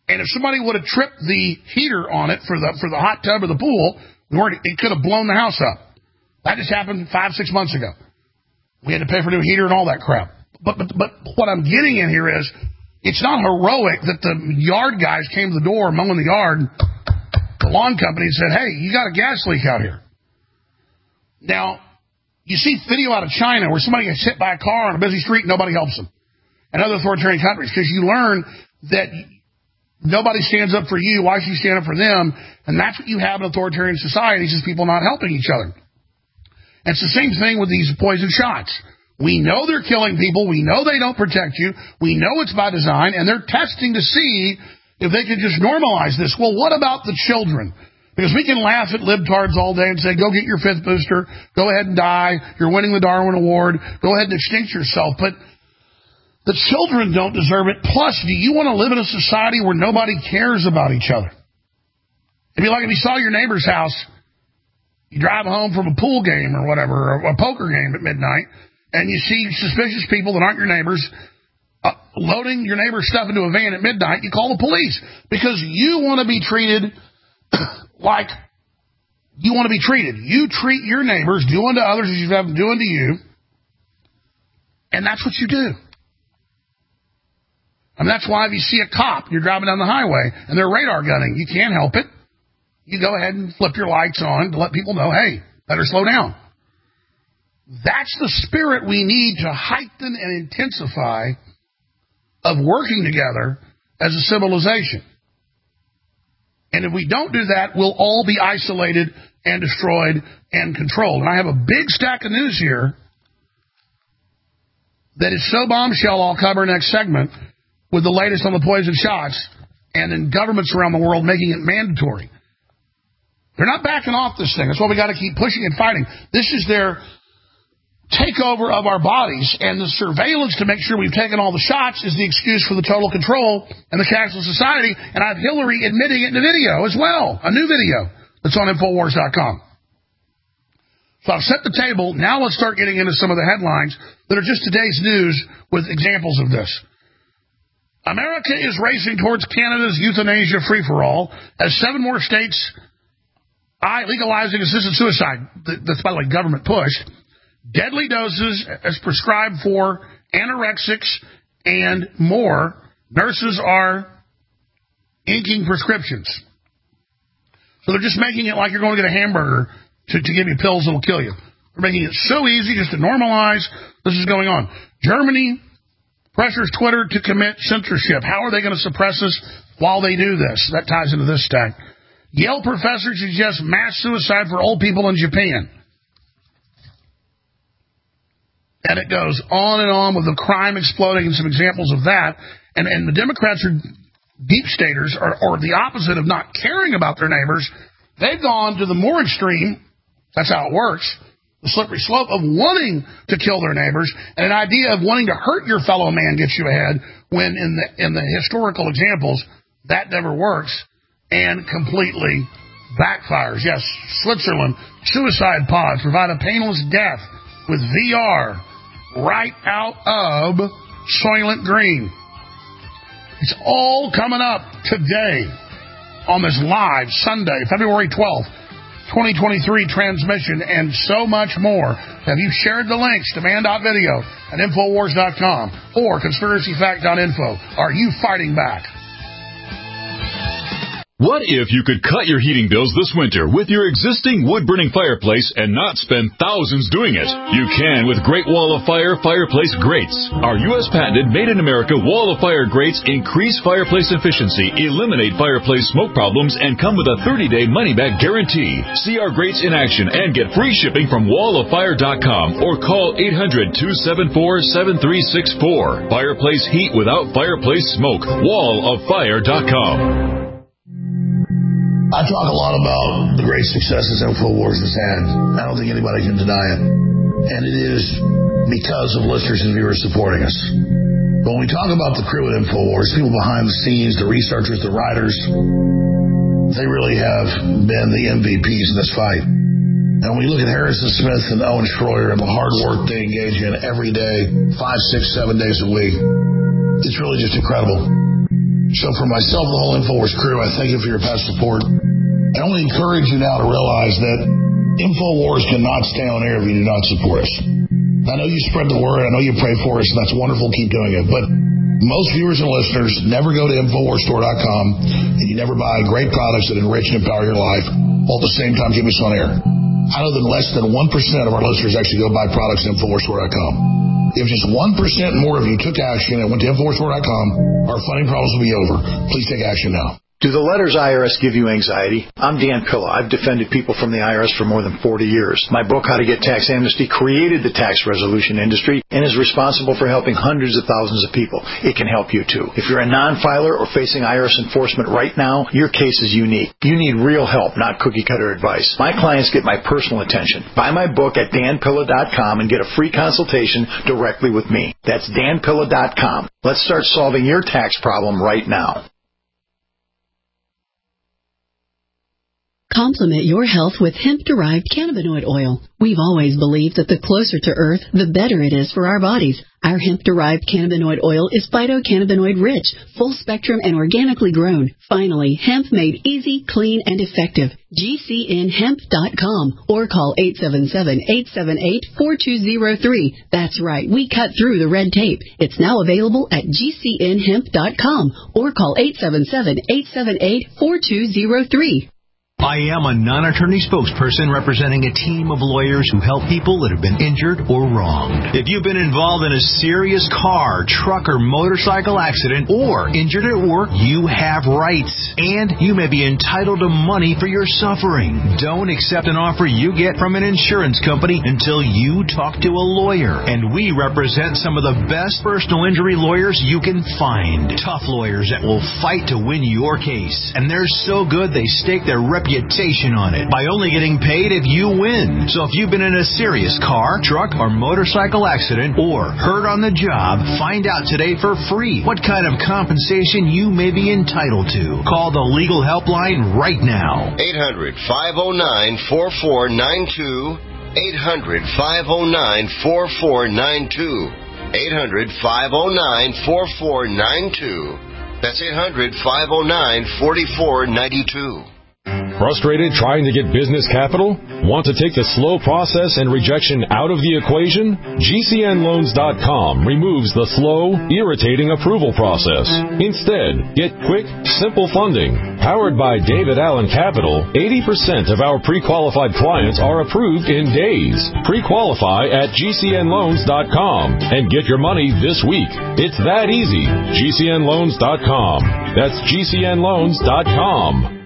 Speaker 4: And if somebody would have tripped the heater on it for the hot tub or the pool, it could have blown the house up. That just happened 5-6 months ago. We had to pay for a new heater and all that crap. But what I'm getting in here is, it's not heroic that the yard guys came to the door mowing the yard, the lawn company, and said, hey, you got a gas leak out here. Now, you see video out of China where somebody gets hit by a car on a busy street and nobody helps them. And other authoritarian countries, because you learn that nobody stands up for you. Why should you stand up for them? And that's what you have in authoritarian societies, is people not helping each other. And it's the same thing with these poison shots. We know they're killing people. We know they don't protect you. We know it's by design, and they're testing to see if they can just normalize this. Well, what about the children? Because we can laugh at libtards all day and say, go get your 5th booster. Go ahead and die. You're winning the Darwin Award. Go ahead and extinct yourself. But the children don't deserve it. Plus, do you want to live in a society where nobody cares about each other? It'd be like if you saw your neighbor's house, you drive home from a pool game or whatever, or a poker game at midnight, and you see suspicious people that aren't your neighbors loading your neighbor's stuff into a van at midnight, you call the police because you want to be treated like you want to be treated. You treat your neighbors, do unto others as you have them do unto you, and that's what you do. And that's why if you see a cop and you're driving down the highway and they're radar gunning, you can't help it. You go ahead and flip your lights on to let people know, hey, better slow down. That's the spirit we need to heighten and intensify of working together as a civilization. And if we don't do that, we'll all be isolated and destroyed and controlled. And I have a big stack of news here that is so bombshell I'll cover next segment with the latest on the poison shots and in governments around the world making it mandatory. They're not backing off this thing. That's why we got to keep pushing and fighting. This is their takeover of our bodies, and the surveillance to make sure we've taken all the shots is the excuse for the total control and the cashless society. And I have Hillary admitting it in a video as well, a new video that's on Infowars.com. So I've set the table. Now let's start getting into some of the headlines that are just today's news with examples of this. America is racing towards Canada's euthanasia free-for-all as 7 more states legalizing assisted suicide. That's by the way government pushed. Deadly doses as prescribed for anorexics and more. Nurses are inking prescriptions. So they're just making it like you're going to get a hamburger to give you pills that will kill you. They're making it so easy just to normalize this is going on. Germany pressures Twitter to commit censorship. How are they going to suppress us while they do this? That ties into this stack. Yale professor suggests mass suicide for old people in Japan. And it goes on and on with the crime exploding and some examples of that. And the Democrats are deep staters, or the opposite of not caring about their neighbors. They've gone to the more extreme, that's how it works, the slippery slope of wanting to kill their neighbors, and an idea of wanting to hurt your fellow man gets you ahead, when in the historical examples, that never works and completely backfires. Yes, Switzerland, suicide pods provide a painless death with VR right out of Soylent Green. It's all coming up today on this live Sunday, February 12th, 2023 transmission, and so much more. Have you shared the links to man.video and Infowars.com or conspiracyfact.info? Are you fighting back?
Speaker 18: What if you could cut your heating bills this winter with your existing wood-burning fireplace and not spend thousands doing it? You can with Great Wall of Fire fireplace grates. Our U.S.-patented made-in-America Wall of Fire grates increase fireplace efficiency, eliminate fireplace smoke problems, and come with a 30-day money-back guarantee. See our grates in action and get free shipping from walloffire.com or call 800-274-7364. Fireplace heat without fireplace smoke. walloffire.com.
Speaker 4: I talk a lot about the great successes InfoWars has had. I don't think anybody can deny it. And it is because of listeners and viewers supporting us. But when we talk about the crew at InfoWars, people behind the scenes, the researchers, the writers, they really have been the MVPs in this fight. And when you look at Harrison Smith and Owen Schroyer and the hard work they engage in every day, 5, 6, 7 days a week, it's really just incredible. So for myself and the whole InfoWars crew, I thank you for your past support. I only encourage you now to realize that InfoWars cannot stay on air if you do not support us. I know you spread the word. I know you pray for us, and that's wonderful. Keep doing it. But most viewers and listeners never go to InfoWarsStore.com, and you never buy great products that enrich and empower your life while at the same time keep us on air. I know that less than 1% of our listeners actually go buy products at InfoWarsStore.com. If just 1% more of you took action and went to InfoWarsStore.com, our funding problems will be over. Please take action now.
Speaker 19: Do the letters IRS give you anxiety? I'm Dan Pilla. I've defended people from the IRS for more than 40 years. My book, How to Get Tax Amnesty, created the tax resolution industry and is responsible for helping hundreds of thousands of people. It can help you too. If you're a non-filer or facing IRS enforcement right now, your case is unique. You need real help, not cookie-cutter advice. My clients get my personal attention. Buy my book at danpilla.com and get a free consultation directly with me. That's danpilla.com. Let's start solving your tax problem right now.
Speaker 15: Complement your health with hemp-derived cannabinoid oil. We've always believed that the closer to Earth, the better it is for our bodies. Our hemp-derived cannabinoid oil is phytocannabinoid-rich, full-spectrum, and organically grown. Finally, hemp made easy, clean, and effective. GCNhemp.com or call 877-878-4203. That's right, we cut through the red tape. It's now available at GCNhemp.com or call 877-878-4203.
Speaker 20: I am a non-attorney spokesperson representing a team of lawyers who help people that have been injured or wronged. If you've been involved in a serious car, truck, or motorcycle accident or injured at work, you have rights, and you may be entitled to money for your suffering. Don't accept an offer you get from an insurance company until you talk to a lawyer, and we represent some of the best personal injury lawyers you can find. Tough lawyers that will fight to win your case, and they're so good they stake their reputation on it by only getting paid if you win. So if you've been in a serious car, truck, or motorcycle accident or hurt on the job, find out today for free what kind of compensation you may be entitled to. Call the legal helpline right now.
Speaker 21: 800-509-4492. 800-509-4492. 800-509-4492. That's 800-509-4492.
Speaker 22: Frustrated trying to get business capital? Want to take the slow process and rejection out of the equation? GCNloans.com removes the slow, irritating approval process. Instead, get quick, simple funding. Powered by David Allen Capital, 80% of our pre-qualified clients are approved in days. Pre-qualify at GCNloans.com and get your money this week. It's that easy. GCNloans.com. That's GCNloans.com.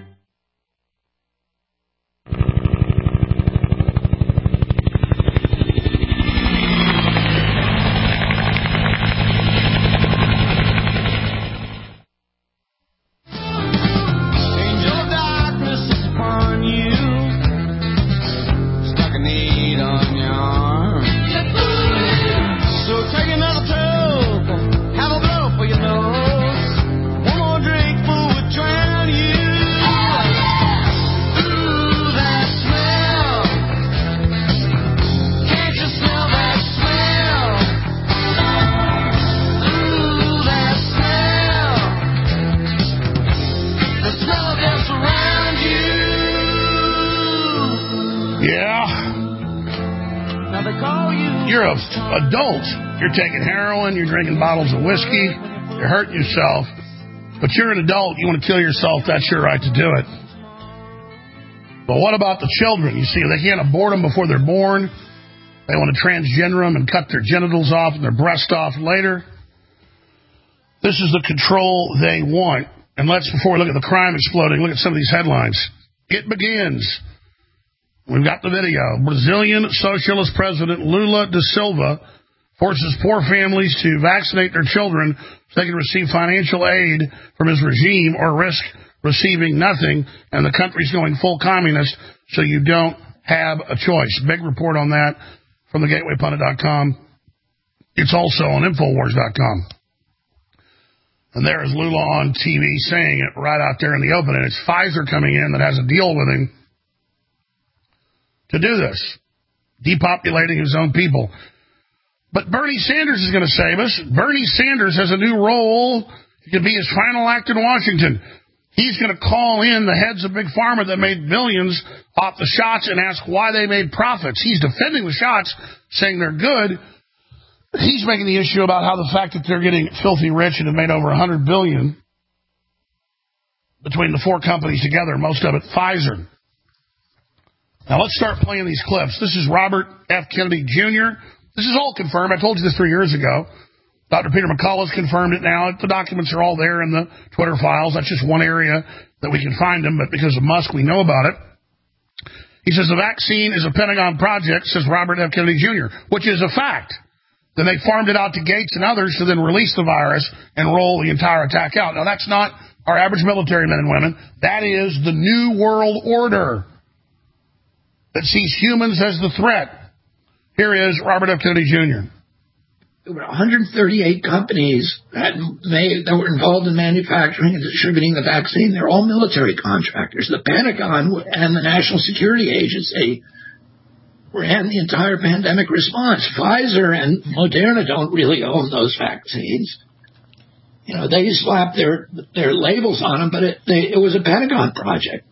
Speaker 4: Adult, you're taking heroin, you're drinking bottles of whiskey, you're hurting yourself, but you're an adult, you want to kill yourself, that's your right to do it. But what about the children? You see, they can't abort them before they're born. They want to transgender them and cut their genitals off and their breast off later. This is the control they want. And before we look at the crime exploding, look at some of these headlines. It begins. We've got the video. Brazilian Socialist President Lula da Silva forces poor families to vaccinate their children so they can receive financial aid from his regime or risk receiving nothing, and the country's going full communist, so you don't have a choice. Big report on that from thegatewaypundit.com. It's also on Infowars.com. And there is Lula on TV saying it right out there in the open, and it's Pfizer coming in that has a deal with him to do this, depopulating his own people. But Bernie Sanders is going to save us. Bernie Sanders has a new role It could be his final act in Washington. He's going to call in the heads of Big Pharma that made millions off the shots and ask why they made profits. He's defending the shots, saying they're good. He's making the issue about how the fact that they're getting filthy rich and have made over $100 billion between the four companies together, most of it Pfizer. Now let's start playing these clips. This is Robert F. Kennedy Jr. This is all confirmed. I told you this 3 years ago. Dr. Peter McCullough's confirmed it now. The documents are all there in the Twitter files. That's just one area that we can find them, but because of Musk, we know about it. He says the vaccine is a Pentagon project, says Robert F. Kennedy Jr., which is a fact. Then they farmed it out to Gates and others to then release the virus and roll the entire attack out. Now, that's not our average military men and women. That is the New World Order that sees humans as the threat. Here is Robert F. Kennedy Jr.
Speaker 1: There were 138 companies that were involved in manufacturing and distributing the vaccine. They're all military contractors. The Pentagon and the National Security Agency ran the entire pandemic response. Pfizer and Moderna don't really own those vaccines. You know, they slapped their labels on them, but it was a Pentagon project.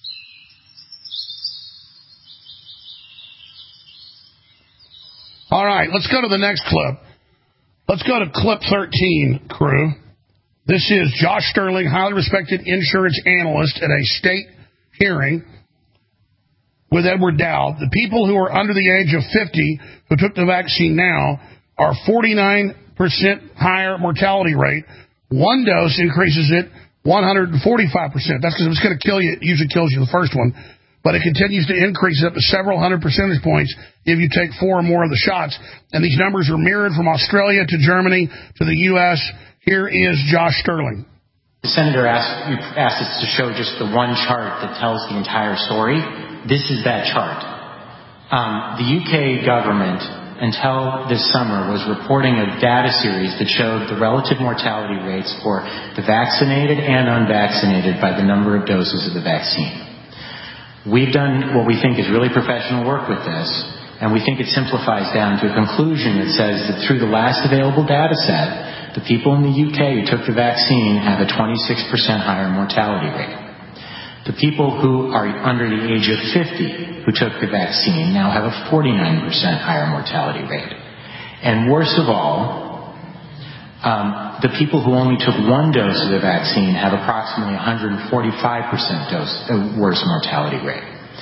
Speaker 4: All right, let's go to the next clip. Let's go to clip 13, crew. This is Josh Sterling, highly respected insurance analyst at a state hearing with Edward Dowd. The people who are under the age of 50 who took the vaccine now are 49% higher mortality rate. One dose increases it 145%. That's because if it's going to kill you, it usually kills you the first one. But it continues to increase up to several hundred percentage points if you take 4 or more of the shots. And these numbers are mirrored from Australia to Germany to the U.S. Here is Josh Sterling.
Speaker 5: The senator asked us to show just the one chart that tells the entire story. This is that chart. The UK government, until this summer, was reporting a data series that showed the relative mortality rates for the vaccinated and unvaccinated by the number of doses of the vaccine. We've done what we think is really professional work with this, and we think it simplifies down to a conclusion that says that through the last available data set, the people in the UK who took the vaccine have a 26% higher mortality rate. The people who are under the age of 50 who took the vaccine now have a 49% higher mortality rate. And worst of all, the people who only took 1 dose of the vaccine have approximately 145% worse mortality rate.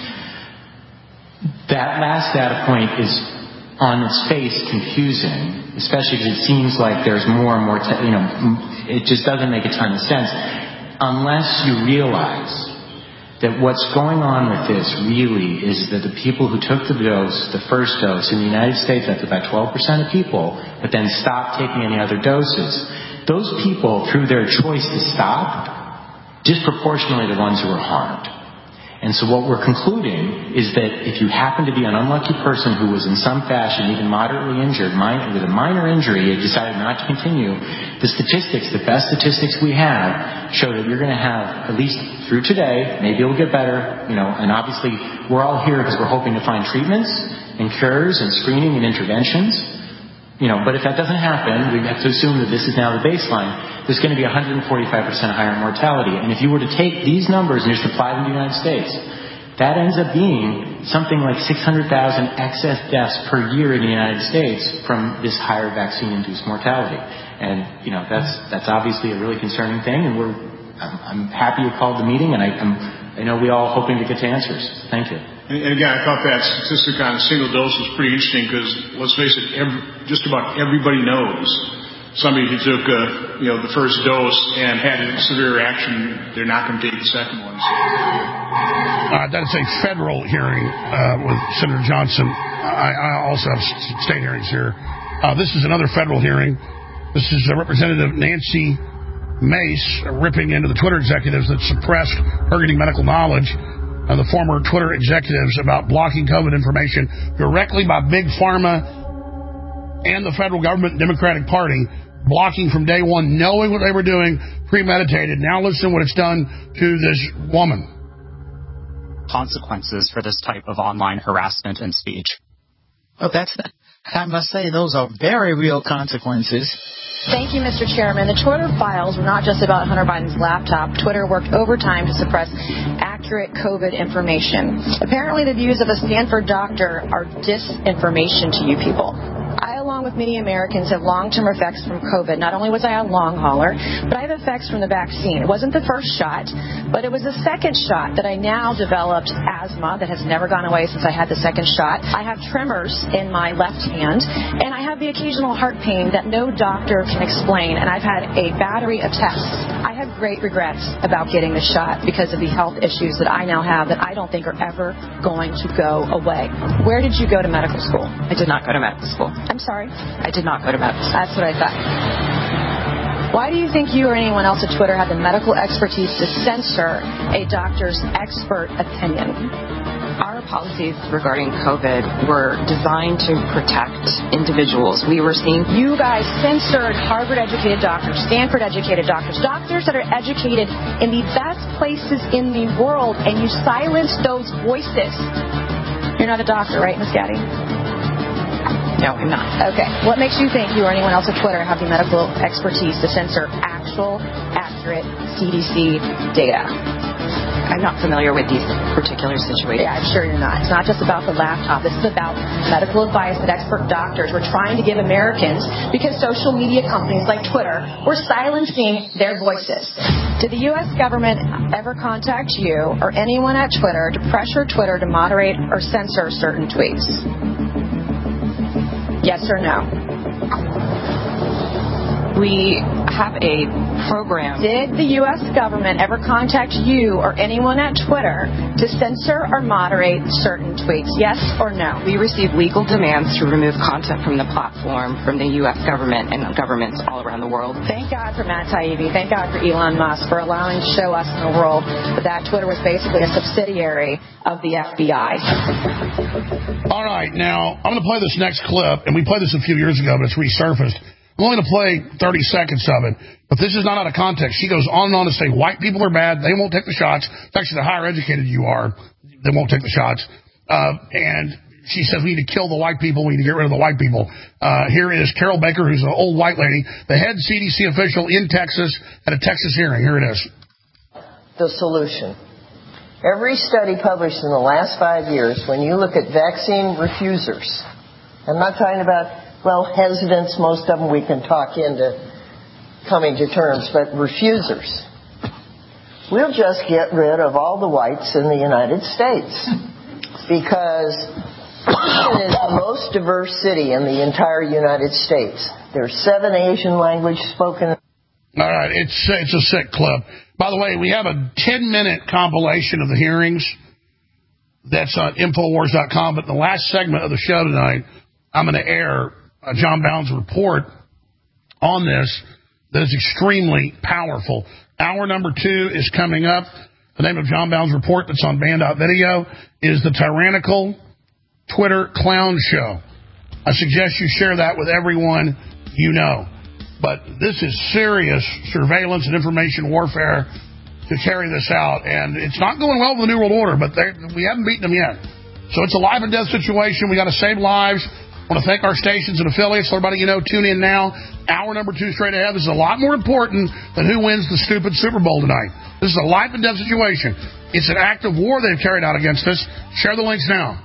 Speaker 5: That last data point is on its face confusing, especially because it seems like there's more and more, it just doesn't make a ton of sense unless you realize that what's going on with this really is that the people who took the dose, the first dose, in the United States, that's about 12% of people, but then stopped taking any other doses. Those people, through their choice to stop, disproportionately the ones who were harmed. And so what we're concluding is that if you happen to be an unlucky person who was in some fashion even moderately injured, with a minor injury, and decided not to continue, the statistics, the best statistics we have, show that you're going to have, at least through today, maybe it'll get better, and obviously we're all here because we're hoping to find treatments and cures and screening and interventions. But if that doesn't happen, we have to assume that this is now the baseline. There's going to be 145% higher mortality. And if you were to take these numbers and just apply them to the United States, that ends up being something like 600,000 excess deaths per year in the United States from this higher vaccine-induced mortality. And, that's obviously a really concerning thing. And I'm happy you called the meeting, and I know we all hoping to get to answers. Thank you.
Speaker 23: And again, I thought that statistic on a single dose was pretty interesting because, let's face it, just about everybody knows somebody who took the first dose and had a severe reaction, they're not going to take the second one.
Speaker 4: That's a federal hearing with Senator Johnson. I also have state hearings here. This is another federal hearing. This is Representative Nancy Mace ripping into the Twitter executives that suppressed her getting medical knowledge. The former Twitter executives about blocking COVID information directly by Big Pharma and the federal government and Democratic Party, blocking from day one, knowing what they were doing, premeditated. Now listen what it's done to this woman.
Speaker 24: Consequences for this type of online harassment and speech. Well, I must say, those are very real consequences.
Speaker 3: Thank you, Mr. Chairman. The Twitter files were not just about Hunter Biden's laptop. Twitter worked overtime to suppress accurate COVID information. Apparently, the views of a Stanford doctor are disinformation to you people. I, along with many Americans, have long-term effects from COVID. Not only was I a long hauler, but I have effects from the vaccine. It wasn't the first shot, but it was the second shot that I now developed asthma that has never gone away since I had the second shot. I have tremors in my left hand, and I have the occasional heart pain that no doctor can explain, and I've had a battery of tests. I have great regrets about getting the shot because of the health issues that I now have that I don't think are ever going to go away. Where did you go to medical school?
Speaker 6: I did not go to medical school.
Speaker 3: I'm sorry?
Speaker 6: I did not go to medical school.
Speaker 3: That's what I thought. Why do you think you or anyone else at Twitter have the medical expertise to censor a doctor's expert opinion?
Speaker 6: Our policies regarding COVID were designed to protect individuals. We were seeing...
Speaker 3: You guys censored Harvard-educated doctors, Stanford-educated doctors, doctors that are educated in the best places in the world, and you silenced those voices. You're not a doctor, right, Ms. Gaddy?
Speaker 6: No, I'm not.
Speaker 3: Okay. What makes you think you or anyone else at Twitter have the medical expertise to censor actual, accurate CDC data?
Speaker 6: I'm not familiar with these particular situations.
Speaker 3: Yeah, I'm sure you're not. It's not just about the laptop. This is about medical advice that expert doctors were trying to give Americans because social media companies like Twitter were silencing their voices. Did the U.S. government ever contact you or anyone at Twitter to pressure Twitter to moderate or censor certain tweets? Yes or no?
Speaker 6: We have a program.
Speaker 3: Did the U.S. government ever contact you or anyone at Twitter to censor or moderate certain tweets? Yes or no?
Speaker 6: We receive legal demands to remove content from the platform from the U.S. government and governments all around the world.
Speaker 3: Thank God for Matt Taibbi. Thank God for Elon Musk for allowing to show us in the world that Twitter was basically a subsidiary of the FBI.
Speaker 4: All right, now, I'm going to play this next clip, and we played this a few years ago, but it's resurfaced. I'm only going to play 30 seconds of it, but this is not out of context. She goes on and on to say white people are bad. They won't take the shots. Actually, the higher educated you are, they won't take the shots. And she says we need to kill the white people. We need to get rid of the white people. Here is Carol Baker, who's an old white lady, the head CDC official in Texas at a Texas hearing. Here it is.
Speaker 7: The solution. Every study published in the last 5 years, when you look at vaccine refusers, I'm not talking about hesitants, most of them we can talk into coming to terms, but refusers. We'll just get rid of all the whites in the United States because Houston is the most diverse city in the entire United States. There's 7 Asian languages spoken.
Speaker 4: All right, it's a sick clip. By the way, we have a 10-minute compilation of the hearings that's on Infowars.com, but in the last segment of the show tonight, I'm going to air John Bound's report on this that is extremely powerful. Hour number 2 is coming up. The name of John Bound's report that's on Band.video is The Tyrannical Twitter Clown Show. I suggest you share that with everyone you know. But this is serious surveillance and information warfare to carry this out. And it's not going well with the New World Order, but we haven't beaten them yet. So it's a life and death situation. We got to save lives. I want to thank our stations and affiliates. Everybody, tune in now. Hour number 2 straight ahead. This is a lot more important than who wins the stupid Super Bowl tonight. This is a life and death situation. It's an act of war they've carried out against us. Share the links now.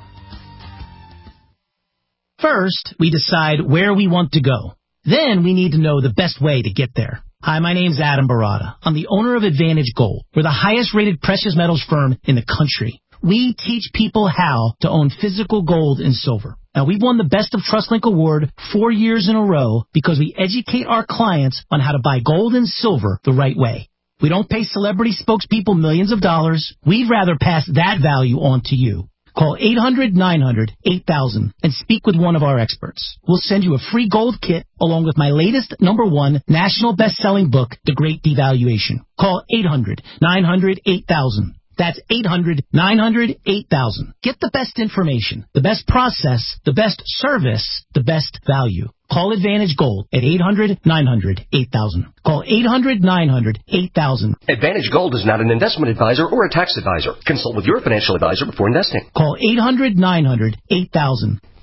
Speaker 8: First, we decide where we want to go. Then we need to know the best way to get there. Hi, my name's Adam Barada. I'm the owner of Advantage Gold. We're the highest-rated precious metals firm in the country. We teach people how to own physical gold and silver. Now, we've won the Best of TrustLink Award 4 years in a row because we educate our clients on how to buy gold and silver the right way. We don't pay celebrity spokespeople millions of dollars. We'd rather pass that value on to you. Call 800-900-8000 and speak with one of our experts. We'll send you a free gold kit along with my latest #1 national best-selling book, The Great Devaluation. Call 800-900-8000. That's 800-900-8000. Get the best information, the best process, the best service, the best value. Call Advantage Gold at 800-900-8000. Call 800-900-8000.
Speaker 25: Advantage Gold is not an investment advisor or a tax advisor. Consult with your financial advisor before investing.
Speaker 8: Call 800-900-8000.